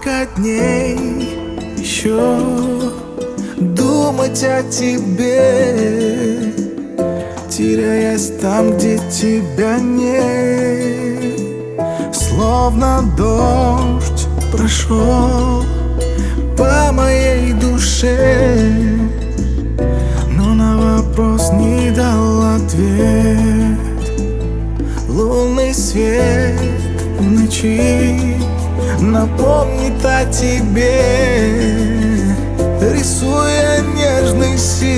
Сколько дней еще думать о тебе, теряясь там, где тебя нет. Словно дождь прошел по моей душе, но на вопрос не дал ответ. Лунный свет в ночи напомнит о тебе, рисуя нежный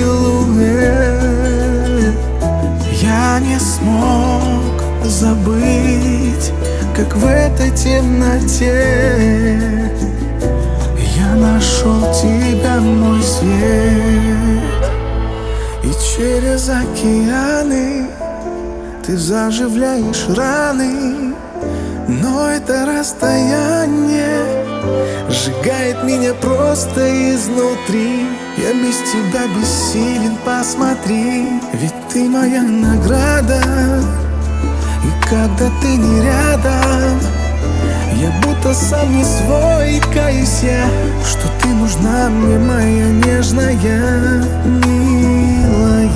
силуэт. Я не смог забыть, как в этой темноте я нашел тебя, мой свет. И через океаны ты заживляешь раны, но это расстояние сжигает меня просто изнутри. Я без тебя бессилен, посмотри, ведь ты моя награда. И когда ты не рядом, я будто сам не свой. И каюсь я, что ты нужна мне, моя нежная, милая.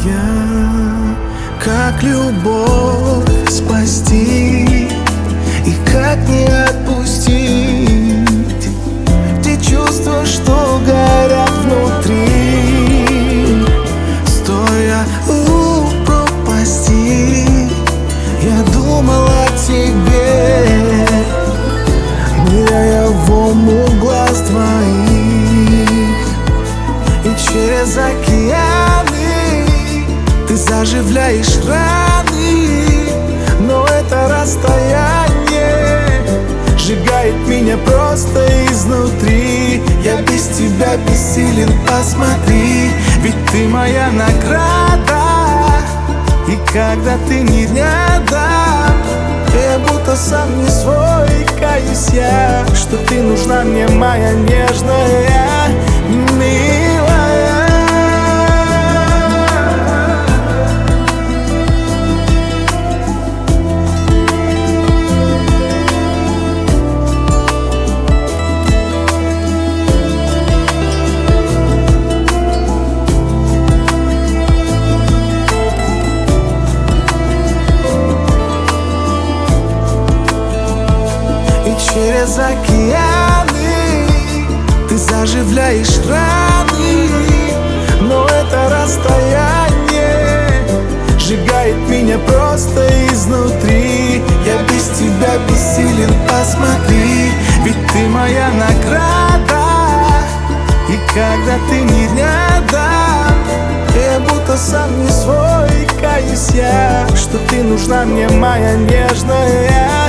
Как любовь спасти и как не отпустить те чувства, что горят внутри. Стоя у пропасти, я думал о тебе, ныряя в ому глаз твоих. И через океаны ты заживляешь раны, но это расстояние сжигает меня просто изнутри. Я без тебя бессилен, посмотри, ведь ты моя награда. И когда ты не рядом, я будто сам не свой. Каюсь я, что ты нужна мне, моя нежная, милая. Через океаны ты заживляешь раны, но это расстояние сжигает меня просто изнутри. Я без тебя бессилен, посмотри, ведь ты моя награда. И когда ты не рядом, я будто сам не свой. Каюсь я, что ты нужна мне, моя нежная.